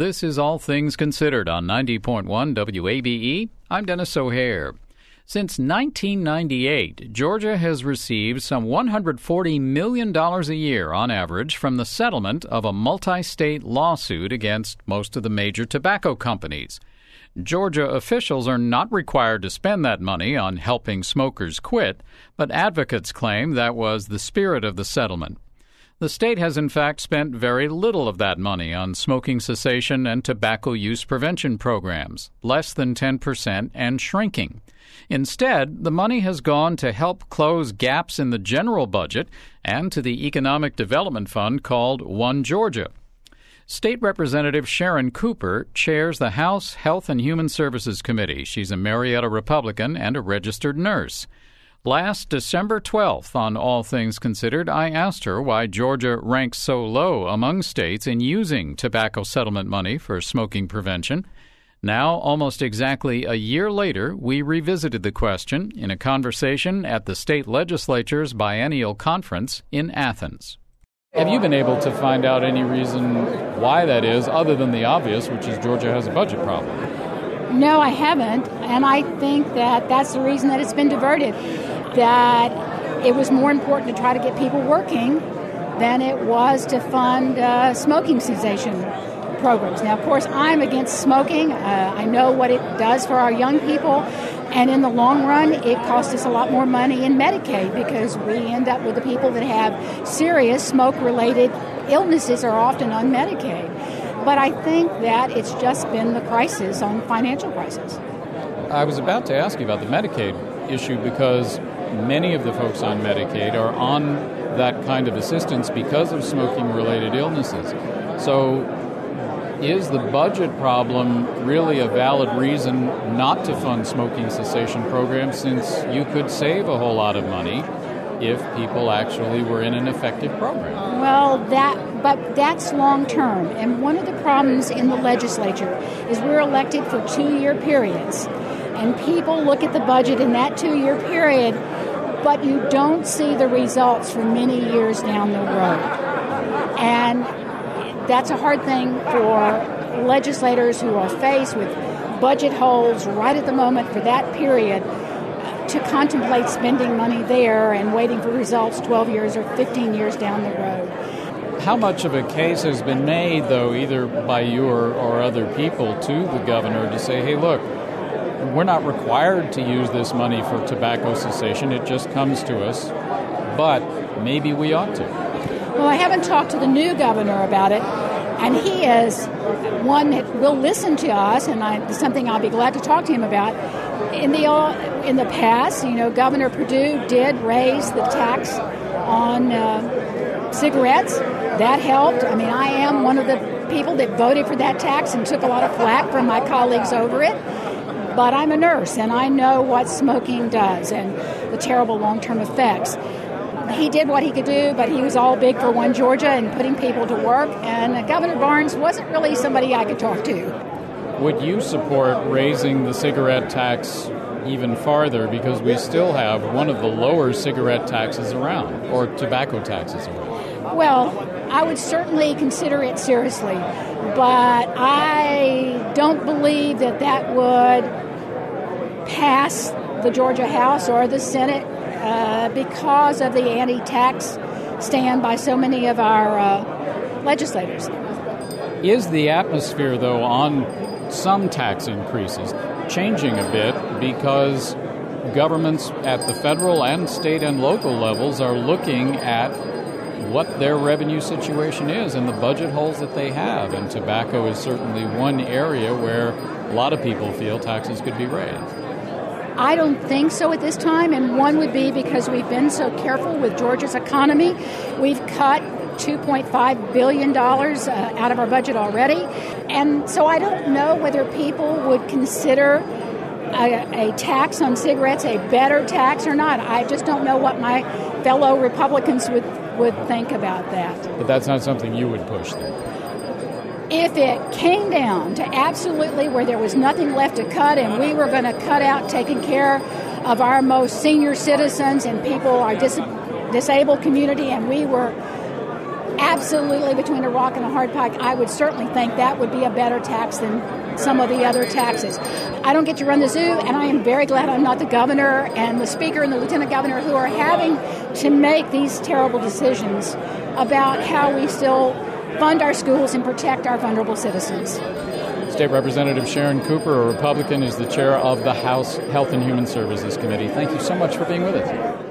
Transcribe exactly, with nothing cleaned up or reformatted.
This is All Things Considered on ninety point one W A B E. I'm Dennis O'Hare. Since nineteen ninety-eight, Georgia has received some one hundred forty million dollars a year on average from the settlement of a multi-state lawsuit against most of the major tobacco companies. Georgia officials are not required to spend that money on helping smokers quit, but advocates claim that was the spirit of the settlement. The state has in fact spent very little of that money on smoking cessation and tobacco use prevention programs, less than ten percent and shrinking. Instead, the money has gone to help close gaps in the general budget and to the economic development fund called One Georgia. State Representative Sharon Cooper chairs the House Health and Human Services Committee. She's a Marietta Republican and a registered nurse. Last December twelfth, on All Things Considered, I asked her why Georgia ranks so low among states in using tobacco settlement money for smoking prevention. Now, almost exactly a year later, we revisited the question in a conversation at the state legislature's biennial conference in Athens. Have you been able to find out any reason why that is, other than the obvious, which is Georgia has a budget problem? No, I haven't, and I think that that's the reason that it's been diverted, that it was more important to try to get people working than it was to fund uh, smoking cessation programs. Now, of course, I'm against smoking. Uh, I know what it does for our young people, and in the long run, it costs us a lot more money in Medicaid because we end up with the people that have serious smoke-related illnesses are often on Medicaid. But I think that it's just been the crisis on financial crisis. I was about to ask you about the Medicaid issue because many of the folks on Medicaid are on that kind of assistance because of smoking-related illnesses. So is the budget problem really a valid reason not to fund smoking cessation programs, since you could save a whole lot of money if people actually were in an effective program? Well, that but that's long term. And one of the problems in the legislature is we're elected for two-year periods. And people look at the budget in that two-year period, but you don't see the results for many years down the road. And that's a hard thing for legislators who are faced with budget holes right at the moment for that period to contemplate spending money there and waiting for results twelve years or fifteen years down the road. How much of a case has been made, though, either by you or, or other people to the governor to say, hey, look, we're not required to use this money for tobacco cessation. It just comes to us, but maybe we ought to. Well, I haven't talked to the new governor about it, and he is one that will listen to us, and I, it's something I'll be glad to talk to him about. In the uh, in the past, you know, Governor Perdue did raise the tax on uh, cigarettes. That helped. I mean, I am one of the people that voted for that tax and took a lot of flack from my colleagues over it. But I'm a nurse, and I know what smoking does and the terrible long-term effects. He did what he could do, but he was all big for One Georgia and putting people to work. And Governor Barnes wasn't really somebody I could talk to. Would you support raising the cigarette tax even farther, because we still have one of the lower cigarette taxes around, or tobacco taxes around? Well, I would certainly consider it seriously, but I don't believe that that would pass the Georgia House or the Senate uh, because of the anti-tax stand by so many of our uh, legislators. Is the atmosphere, though, on some tax increases changing a bit because governments at the federal and state and local levels are looking at what their revenue situation is and the budget holes that they have? And tobacco is certainly one area where a lot of people feel taxes could be raised. I don't think so at this time, and one would be because we've been so careful with Georgia's economy. We've cut two point five billion dollars uh, out of our budget already, and so I don't know whether people would consider a, a tax on cigarettes a better tax or not. I just don't know what my fellow Republicans would, would think about that. But that's not something you would push then? If it came down to absolutely where there was nothing left to cut and we were going to cut out taking care of our most senior citizens and people, our dis- disabled community, and we were absolutely between a rock and a hard place, I would certainly think that would be a better tax than some of the other taxes. I don't get to run the zoo, and I am very glad I'm not the governor and the speaker and the lieutenant governor who are having to make these terrible decisions about how we still fund our schools and protect our vulnerable citizens. State Representative Sharon Cooper, a Republican, is the chair of the House Health and Human Services Committee. Thank you so much for being with us.